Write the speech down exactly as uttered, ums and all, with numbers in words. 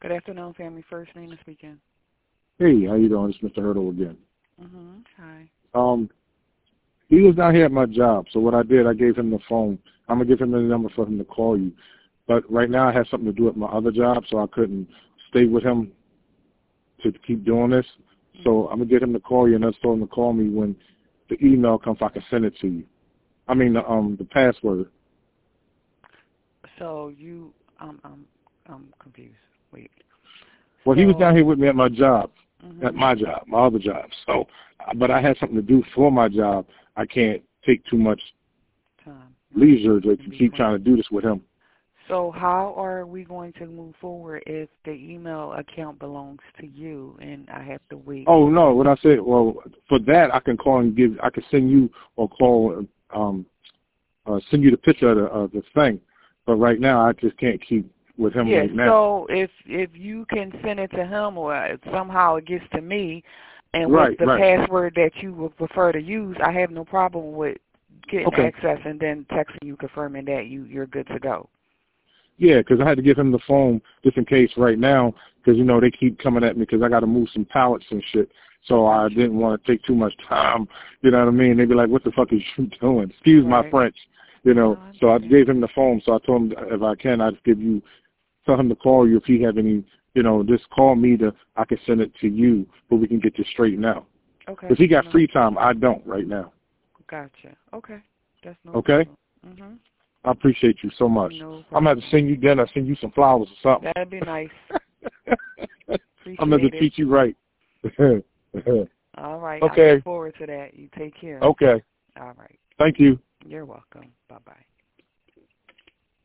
Good afternoon, family. First name is speaking. Hey, how you doing? It's Mister Hurdle again. Mm-hmm. Hi. Um, he was down here at my job, so what I did, I gave him the phone. I'm going to give him the number for him to call you. But right now I have something to do at my other job, so I couldn't stay with him to keep doing this. Mm-hmm. So I'm going to get him to call you, and I told him to call me when the email comes so I can send it to you. I mean, the, um, the password. So you, um, I'm, I'm confused. Wait. Well, so, he was down here with me at my job, mm-hmm. at my job, my other job. So, but I had something to do for my job. I can't take too much time, leisure to keep trying to do this with him. So how are we going to move forward if the email account belongs to you and I have to wait? Oh no, what I said. Well, for that I can call and give. I can send you or call, um, uh, send you the picture of the, uh, the thing. But right now I just can't keep with him yeah, right now. So if if you can send it to him or somehow it gets to me, and right, with the right. password that you would prefer to use, I have no problem with getting okay. access and then texting you confirming that you you're good to go. Yeah, because I had to give him the phone just in case right now, because, you know, they keep coming at me because I got to move some pallets and shit. So I didn't want to take too much time. You know what I mean? They'd be like, what the fuck is you doing? Excuse right. my French. You know, no, so I gave him the phone. So I told him if I can, I'd give you, tell him to call you if he have any, you know, just call me to, I can send it to you, but we can get this straightened out. Okay. Because he got no. free time. I don't right now. Gotcha. Okay. That's no Okay? problem. Mm-hmm. I appreciate you so much. No I'm going to have to send you dinner, send you some flowers or something. That'd be nice. I'm going to treat you right. All right. Okay. I look forward to that. You take care. Okay. All right. Thank you. You're welcome. Bye-bye.